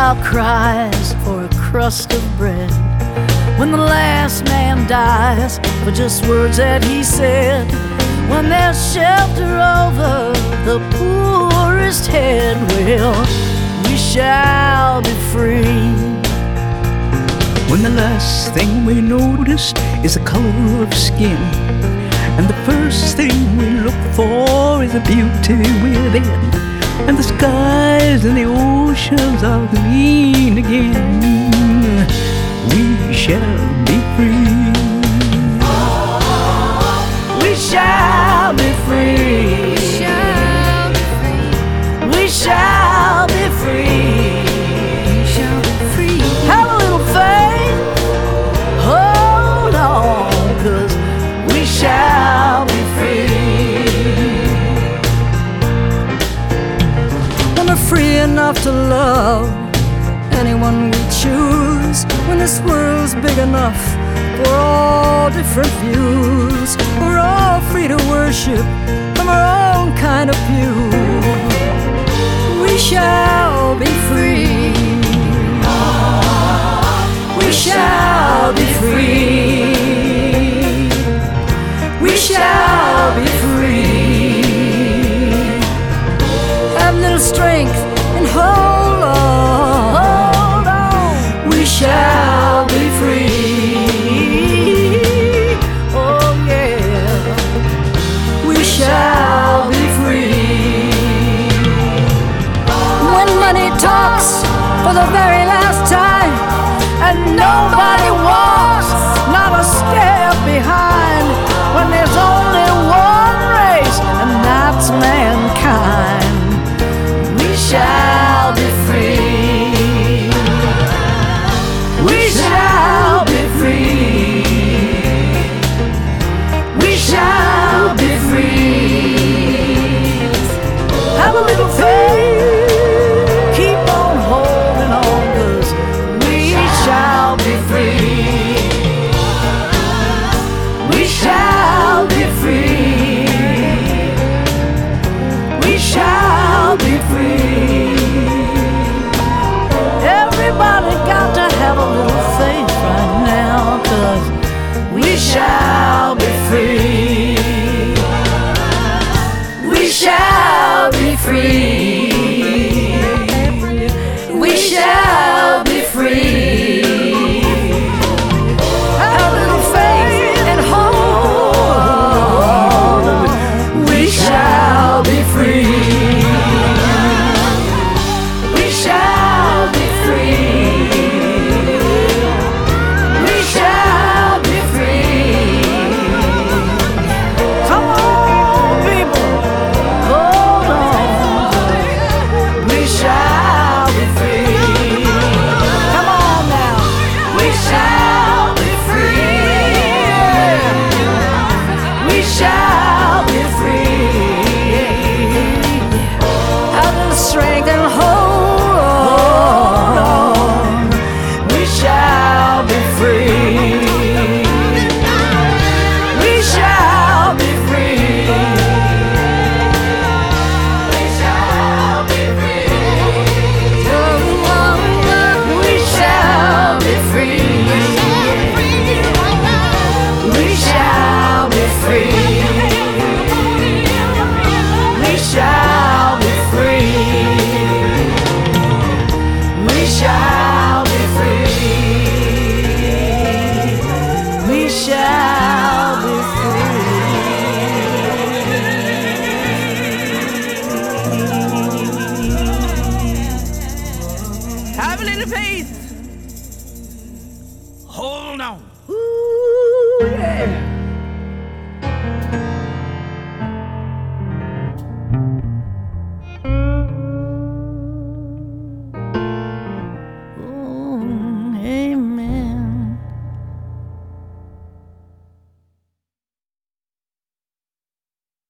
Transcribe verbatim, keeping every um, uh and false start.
child cries for a crust of bread, when the last man dies for just words that he said, when there's shelter over the poorest head, well, we shall be free. When the last thing we noticed is the color of skin, and the first thing we look for is the beauty within, and the skies and the oceans are green again, we shall be free. We shall be free. We shall be free. Have a little faith, hold on, 'cause we shall be free. When we're free enough to love anyone we choose, when this world's big enough for all different views, we're all free to worship from our own kind of pew. We shall be free. We shall be free. We shall be free. Have little strength and hold on. Hold on. We shall be free. Oh yeah. We shall be free. When money talks for the very last time, And nobody walks, not a step behind, when there's only one race, and that's mankind, we shall be free. We shall be free. We shall be free. Have a little faith, keep on holding on, 'cause we shall be free. We shall be free. We shall be free. Everybody got to have a little faith right now, 'cause we shall be free. We shall be free. We shall be free. Have a little faith and hold on. We shall be free. We shall be free. We shall be free. Come on, people, hold on. We shall be free. Come on now, we shall be free. We shall be free. Have the strength and hold on. We shall be free. We shall be free. We shall be free. We shall be free. We shall be free. We shall be free. We shall be free. We shall be free. Have a little faith.